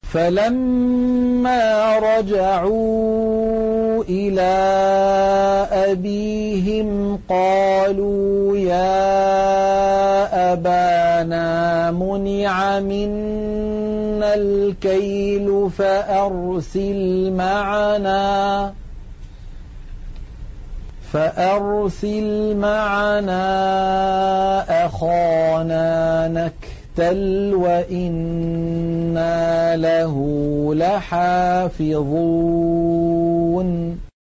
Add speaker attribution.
Speaker 1: فَلَمَّا رَجَعُوا إِلَىٰ أَبِيهِمْ قَالُوا يَا أَبَانَا مُنِعَ مِنَّا الْكَيْلُ فَأَرْسِلْ مَعَنَا أَخَانَا نَكْتَلْ وَإِنَّا لَهُ لَحَافِظُونَ